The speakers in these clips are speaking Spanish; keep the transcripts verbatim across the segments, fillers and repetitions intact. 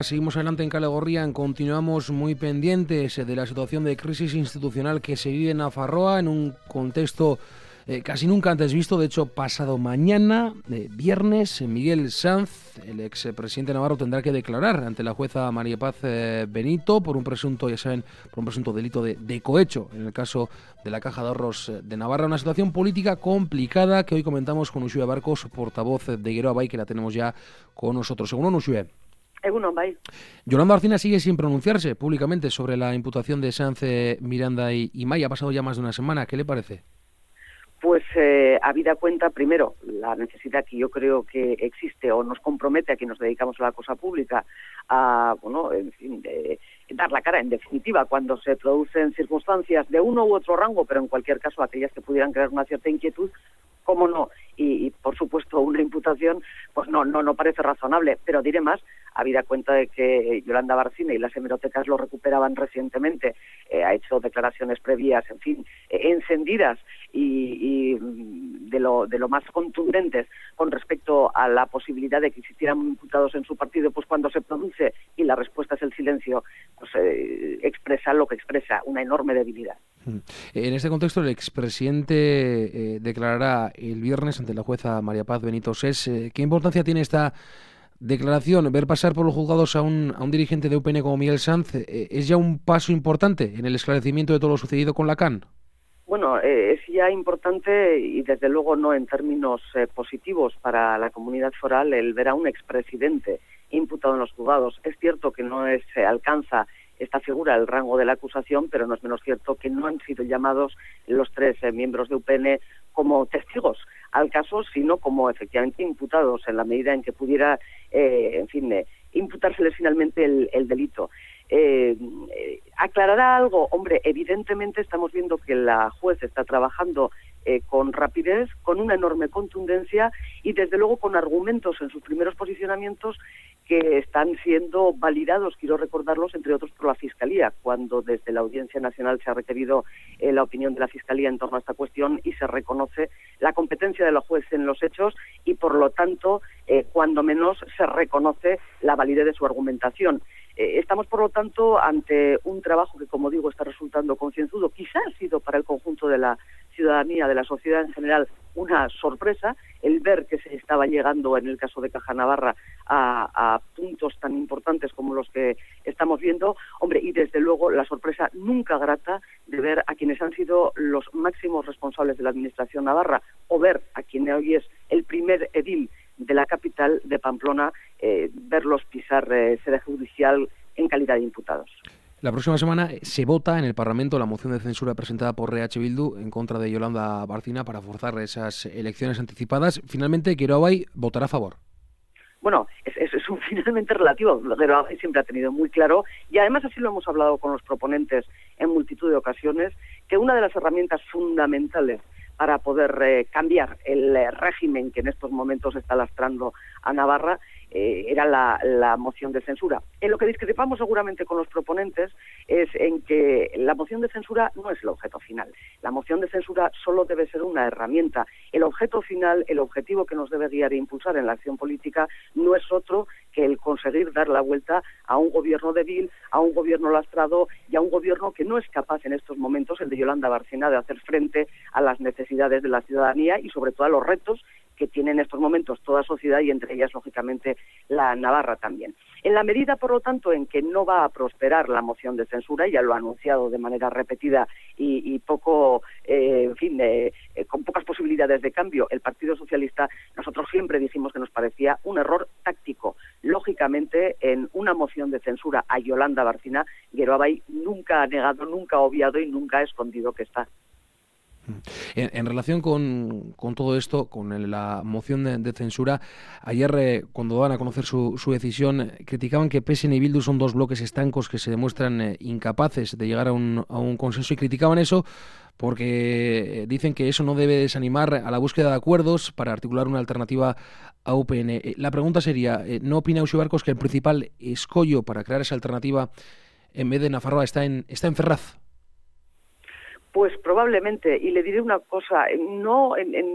Seguimos adelante en Kale Gorrian, continuamos muy pendientes de la situación de crisis institucional que se vive en Nafarroa en un contexto eh, casi nunca antes visto. De hecho, pasado mañana, eh, viernes, Miguel Sanz, el expresidente navarro, tendrá que declarar ante la jueza María Paz eh, Benito por un presunto, ya saben, por un presunto delito de, de cohecho en el caso de la Caja de Ahorros de Navarra. Una situación política complicada que hoy comentamos con Uxue Barcos, portavoz de Geroa Bai, que la tenemos ya con nosotros. Según Uxue. Egunon, bai. Yolanda Barcina sigue sin pronunciarse públicamente sobre la imputación de Sanz, Miranda y, y May. Ha pasado ya más de una semana. ¿Qué le parece? Pues eh, habida cuenta, primero, la necesidad que yo creo que existe o nos compromete a quienes nos dedicamos a la cosa pública a, bueno, en fin, de dar la cara, en definitiva, cuando se producen circunstancias de uno u otro rango, pero en cualquier caso aquellas que pudieran crear una cierta inquietud, cómo no, y, y por supuesto una imputación, pues no, no, no parece razonable, pero diré más, habida cuenta de que Yolanda Barcina y las hemerotecas lo recuperaban recientemente, eh, ha hecho declaraciones previas, en fin, eh, encendidas y, y de lo de lo más contundentes con respecto a la posibilidad de que existieran imputados en su partido, pues cuando se produce y la respuesta es el silencio, pues eh, expresa lo que expresa, una enorme debilidad. En este contexto, el expresidente eh, declarará el viernes ante la jueza María Paz Benito Sés. Eh, ¿Qué importancia tiene esta declaración? Ver pasar por los juzgados a un, a un dirigente de U P N como Miguel Sanz, eh, ¿es ya un paso importante en el esclarecimiento de todo lo sucedido con la C A N? Bueno, eh, es ya importante y desde luego no en términos eh, positivos para la comunidad foral el ver a un expresidente imputado en los juzgados. Es cierto que no es, se alcanza esta figura el rango de la acusación, pero no es menos cierto que no han sido llamados los tres eh, miembros de U P N como testigos al caso, sino como efectivamente imputados en la medida en que pudiera, eh, en fin, eh, imputárseles finalmente el, el delito. Eh, eh, ¿Aclarará algo? Hombre, evidentemente estamos viendo que la juez está trabajando eh, con rapidez, con una enorme contundencia y desde luego con argumentos en sus primeros posicionamientos que están siendo validados, quiero recordarlos, entre otros por la Fiscalía, cuando desde la Audiencia Nacional se ha requerido eh, la opinión de la Fiscalía en torno a esta cuestión y se reconoce la competencia de la juez en los hechos y por lo tanto, eh, cuando menos, se reconoce la validez de su argumentación. Eh, estamos, por lo tanto, ante un trabajo que, como digo, está resultando concienzudo. Quizá ha sido para el conjunto de la ciudadanía, de la sociedad en general, una sorpresa el ver que se estaba llegando, en el caso de Caja Navarra, a, a puntos tan importantes como los que estamos viendo. Hombre, y desde luego la sorpresa nunca grata de ver a quienes han sido los máximos responsables de la Administración navarra o ver a quien hoy es el primer edil de la capital de Pamplona, eh, verlos pisar eh, sede judicial en calidad de imputados. La próxima semana se vota en el Parlamento la moción de censura presentada por E H Bildu en contra de Yolanda Barcina para forzar esas elecciones anticipadas. Finalmente, Geroa Bai votará a favor. Bueno, es, es, es un finalmente relativo. Geroa Bai siempre ha tenido muy claro, y además así lo hemos hablado con los proponentes en multitud de ocasiones, que una de las herramientas fundamentales para poder eh, cambiar el eh, régimen que en estos momentos está lastrando a Navarra eh, era la, la moción de censura. En lo que discrepamos seguramente con los proponentes es en que la moción de censura no es el objeto final. La moción de censura solo debe ser una herramienta. El objeto final, el objetivo que nos debe guiar e impulsar en la acción política no es otro que el conseguir dar la vuelta a un gobierno débil, a un gobierno lastrado y a un gobierno que no es capaz en estos momentos, el de Yolanda Barcina, de hacer frente a las necesidades de la ciudadanía y sobre todo a los retos que tiene en estos momentos toda sociedad y entre ellas, lógicamente, la Navarra también. En la medida, por lo tanto, en que no va a prosperar la moción de censura, ya lo ha anunciado de manera repetida y, y poco, eh, en fin, eh, eh, con pocas posibilidades de cambio, el Partido Socialista, nosotros siempre dijimos que nos parecía un error táctico. Lógicamente, en una moción de censura a Yolanda Barcina, Geroa Bai nunca ha negado, nunca ha obviado y nunca ha escondido que está. En, en relación con, con todo esto, con el, la moción de, de censura, ayer eh, cuando daban a conocer su, su decisión, criticaban que P S N y Bildu son dos bloques estancos que se demuestran eh, incapaces de llegar a un, a un consenso, y criticaban eso porque dicen que eso no debe desanimar a la búsqueda de acuerdos para articular una alternativa a U P N. Eh, la pregunta sería, eh, ¿no opina Uxue Barcos que el principal escollo para crear esa alternativa en vez de Nafarroa está en, está en Ferraz? Pues probablemente, y le diré una cosa, no en, en,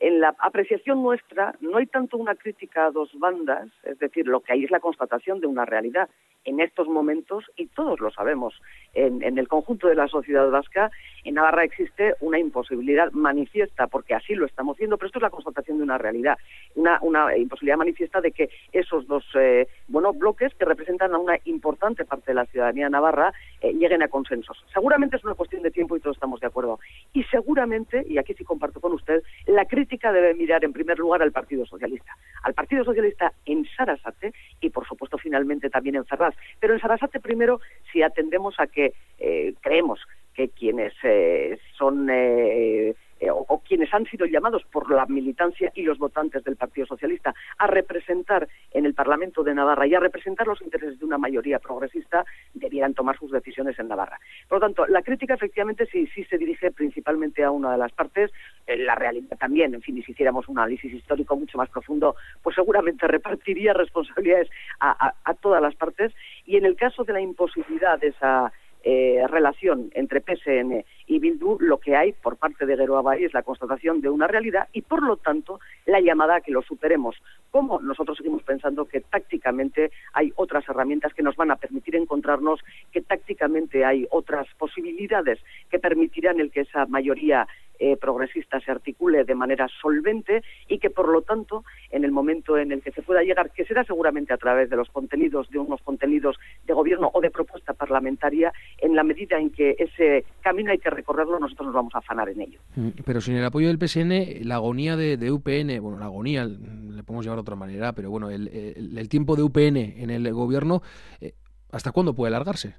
en la apreciación nuestra no hay tanto una crítica a dos bandas, es decir, lo que hay es la constatación de una realidad. En estos momentos, y todos lo sabemos, en, en el conjunto de la sociedad vasca, en Navarra existe una imposibilidad manifiesta, porque así lo estamos viendo, pero esto es la constatación de una realidad, una, una imposibilidad manifiesta de que esos dos eh, bueno, bloques que representan a una importante parte de la ciudadanía navarra eh, lleguen a consensos. Seguramente es una cuestión de tiempo y todos estamos de acuerdo. Y seguramente, y aquí sí comparto con usted, la crítica debe mirar en primer lugar al Partido Socialista. Al Partido Socialista en Sarasate y, por supuesto, finalmente también en Ferraz. Pero en Sarasate primero, si atendemos a que eh, creemos que quienes eh, son eh, eh, o, o quienes han sido llamados por la militancia y los votantes del Partido Socialista a representar en el Parlamento de Navarra y a representar los intereses de una mayoría progresista, debieran tomar sus decisiones en Navarra. Por lo tanto, la crítica efectivamente sí, sí se dirige principalmente a una de las partes, eh, la realidad también, en fin, y si hiciéramos un análisis histórico mucho más profundo, pues seguramente repartiría responsabilidades a, a, a todas las partes, y en el caso de la imposibilidad de esa Eh, relación entre P S N y Bildu, lo que hay por parte de Geroa Bai es la constatación de una realidad y, por lo tanto, la llamada a que lo superemos. Como nosotros seguimos pensando que tácticamente hay otras herramientas que nos van a permitir encontrarnos, que tácticamente hay otras posibilidades que permitirán el que esa mayoría eh, progresista se articule de manera solvente y que, por lo tanto, en el momento en el que se pueda llegar, que será seguramente a través de los contenidos, de unos contenidos de gobierno o de propuesta parlamentaria, en la medida en que ese camino hay que recorrerlo, nosotros nos vamos a afanar en ello. Pero sin el apoyo del P S N, la agonía de, de U P N, bueno, la agonía le podemos llamar de otra manera, pero bueno, el, el, el tiempo de U P N en el gobierno, eh, ¿hasta cuándo puede alargarse?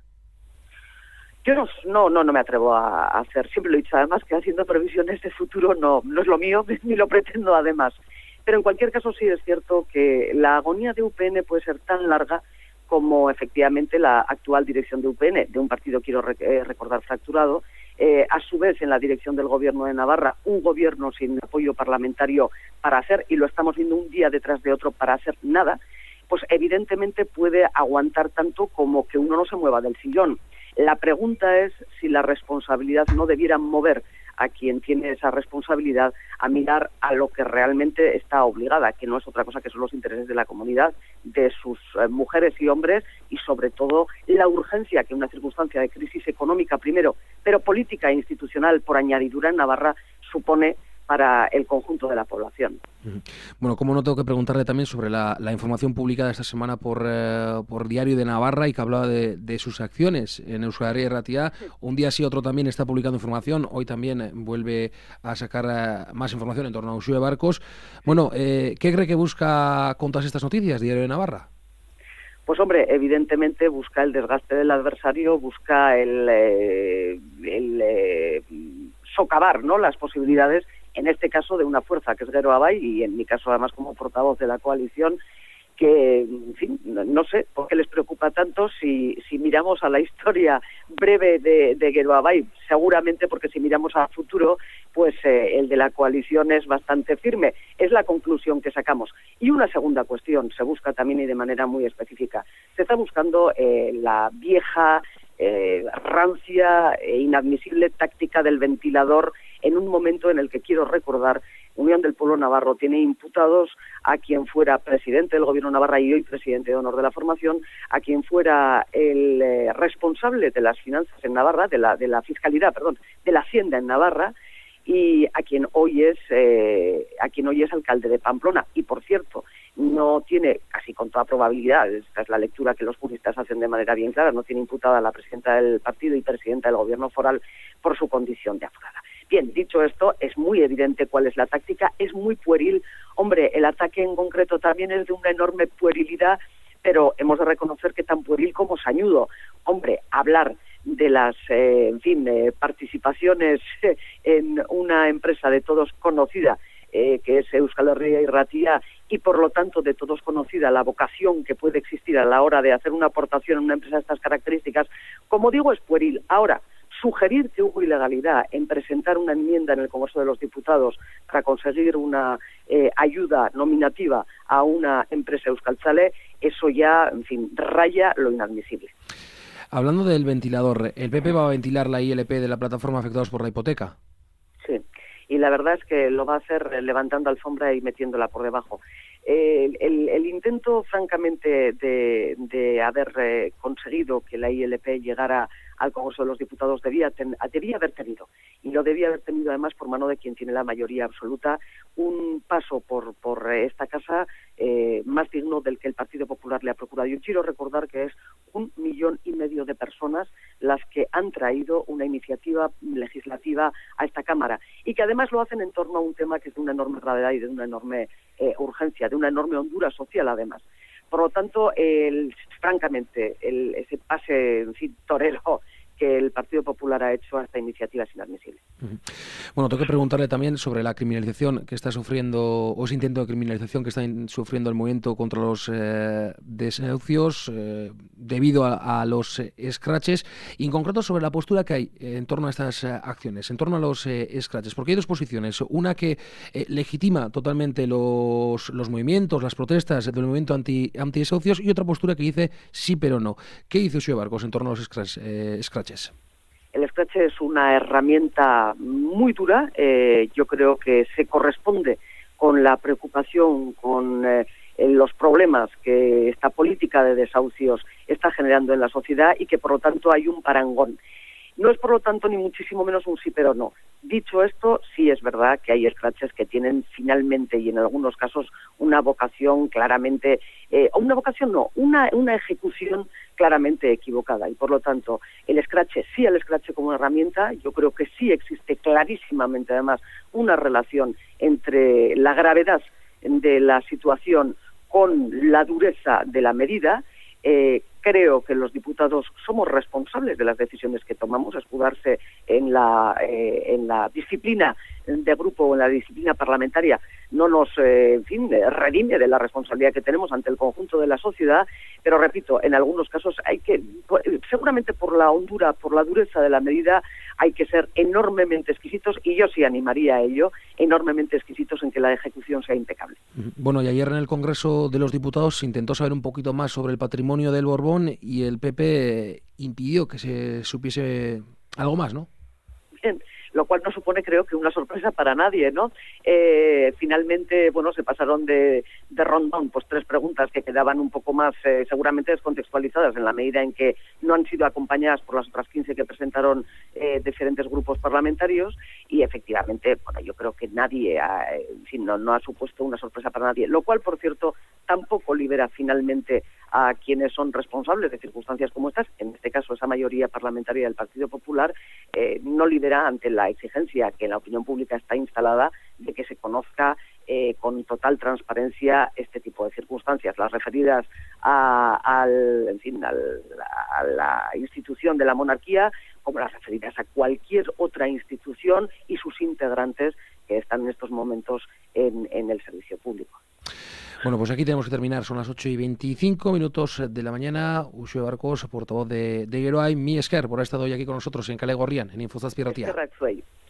Yo no, no, no, no me atrevo a, a hacer, siempre lo he dicho además, que haciendo previsiones de futuro no, no es lo mío, ni lo pretendo además. Pero en cualquier caso sí es cierto que la agonía de U P N puede ser tan larga como efectivamente la actual dirección de U P N, de un partido, quiero rec eh, recordar, fracturado, eh, a su vez en la dirección del gobierno de Navarra, un gobierno sin apoyo parlamentario para hacer, y lo estamos viendo un día detrás de otro, para hacer nada, pues evidentemente puede aguantar tanto como que uno no se mueva del sillón. La pregunta es si la responsabilidad no debiera mover a quien tiene esa responsabilidad a mirar a lo que realmente está obligada, que no es otra cosa que son los intereses de la comunidad, de sus eh, mujeres y hombres, y sobre todo la urgencia que una circunstancia de crisis económica primero, pero política e institucional por añadidura en Navarra supone para el conjunto de la población. Bueno, como no tengo que preguntarle también sobre la, la información publicada esta semana por, eh, por Diario de Navarra y que hablaba de, de sus acciones en Euskal Herria y Ratia. Un día sí, otro también está publicando información. Hoy también vuelve a sacar eh, más información en torno a Uxue Barkos. Bueno, eh, ¿qué cree que busca con todas estas noticias Diario de Navarra? Pues hombre, evidentemente busca el desgaste del adversario, busca el, eh, el eh, socavar, ¿no?, las posibilidades, en este caso de una fuerza que es Geroa Bai, y en mi caso además como portavoz de la coalición, que, en fin, no sé por qué les preocupa tanto si, si miramos a la historia breve de, de Geroa Bai, seguramente porque si miramos al futuro, pues eh, el de la coalición es bastante firme. Es la conclusión que sacamos. Y una segunda cuestión, se busca también y de manera muy específica. Se está buscando eh, la vieja, eh, rancia e inadmisible táctica del ventilador en un momento en el que, quiero recordar, Unión del Pueblo Navarro tiene imputados a quien fuera presidente del Gobierno de Navarra y hoy presidente de honor de la formación, a quien fuera el eh, responsable de las finanzas en Navarra, de la, de la fiscalidad, perdón, de la Hacienda en Navarra, y a quien hoy es eh, a quien hoy es alcalde de Pamplona. Y por cierto, no tiene, casi con toda probabilidad, esta es la lectura que los juristas hacen de manera bien clara, no tiene imputada a la presidenta del partido y presidenta del Gobierno foral por su condición de aforada. Bien, dicho esto, es muy evidente cuál es la táctica, es muy pueril. Hombre, el ataque en concreto también es de una enorme puerilidad, pero hemos de reconocer que tan pueril como sañudo. Hombre, hablar de las, eh, en fin, eh, participaciones en una empresa de todos conocida, eh, que es Euskal Herria y Ratia, y por lo tanto de todos conocida la vocación que puede existir a la hora de hacer una aportación en una empresa de estas características, como digo, es pueril. Ahora, sugerir que hubo ilegalidad en presentar una enmienda en el Congreso de los Diputados para conseguir una eh, ayuda nominativa a una empresa euskaltzale, eso ya, en fin, raya lo inadmisible. Hablando del ventilador, ¿el P P va a ventilar la I L P de la plataforma afectados por la hipoteca? Sí. y la verdad es que lo va a hacer levantando alfombra y metiéndola por debajo. Eh, el, el intento, francamente, de, de haber eh, conseguido que la I L P llegara al Congreso de los Diputados debía, ten, debía haber tenido, y lo debía haber tenido además por mano de quien tiene la mayoría absoluta, un paso por, por esta casa eh, más digno del que el Partido Popular le ha procurado. Yo quiero recordar que es un millón y medio de personas las que han traído una iniciativa legislativa a esta Cámara, y que además lo hacen en torno a un tema que es de una enorme gravedad y de una enorme eh, urgencia, de una enorme hondura social además. Por lo tanto, el, francamente, el, ese pase, en fin, torero que el Partido Popular ha hecho a esta iniciativa es inadmisible. Bueno, tengo que preguntarle también sobre la criminalización que está sufriendo, o ese intento de criminalización que está sufriendo el movimiento contra los eh, desahucios eh, debido a, a los eh, scratches, y en concreto sobre la postura que hay eh, en torno a estas eh, acciones, en torno a los eh, scratches, porque hay dos posiciones, una que eh, legitima totalmente los, los movimientos, las protestas del movimiento anti, anti-desahucios, y otra postura que dice sí pero no. ¿Qué dice Uxue Barkos en torno a los scratch, eh, scratches? El scratch es una herramienta muy dura, eh, yo creo que se corresponde con la preocupación, con eh, los problemas que esta política de desahucios está generando en la sociedad, y que por lo tanto hay un parangón. No es por lo tanto ni muchísimo menos un sí pero no. Dicho esto, sí es verdad que hay scratches que tienen finalmente y en algunos casos una vocación claramente, eh, una vocación no, una, una ejecución claramente equivocada, y por lo tanto el scratch, sí el scratch como herramienta, yo creo que sí existe clarísimamente además una relación entre la gravedad de la situación con la dureza de la medida. Eh, creo que los diputados somos responsables de las decisiones que tomamos. Escudarse en la, eh, en la disciplina de grupo o en la disciplina parlamentaria no nos, eh, en fin, redime de la responsabilidad que tenemos ante el conjunto de la sociedad, pero repito, en algunos casos hay que, seguramente por la hondura, por la dureza de la medida, hay que ser enormemente exquisitos, y yo sí animaría a ello, enormemente exquisitos en que la ejecución sea impecable. Bueno, y ayer en el Congreso de los Diputados se intentó saber un poquito más sobre el patrimonio del Borbón, y el P P impidió que se supiese algo más, ¿no? Bien, lo cual no supone, creo, que una sorpresa para nadie, ¿no? Eh, finalmente, bueno, se pasaron de, de rondón pues tres preguntas que quedaban un poco más eh, seguramente descontextualizadas, en la medida en que no han sido acompañadas por las otras quince que presentaron eh, diferentes grupos parlamentarios, y efectivamente, bueno, yo creo que nadie, ha, en fin, no, no ha supuesto una sorpresa para nadie, lo cual, por cierto, tampoco libera finalmente a quienes son responsables de circunstancias como estas, en este caso esa mayoría parlamentaria del Partido Popular, eh, no libera ante la exigencia que en la opinión pública está instalada de que se conozca eh, con total transparencia este tipo de circunstancias, las referidas a, al, en fin, al, a la institución de la monarquía, como las referidas a cualquier otra institución y sus integrantes que están en estos momentos en, en el servicio público. Bueno, pues aquí tenemos que terminar. Son las ocho y veinticinco minutos de la mañana. Uxue Barkos, portavoz de, de Geroa, mi esker por haber estado hoy aquí con nosotros en Kale Gorrian, en Info Zazpi Ratia.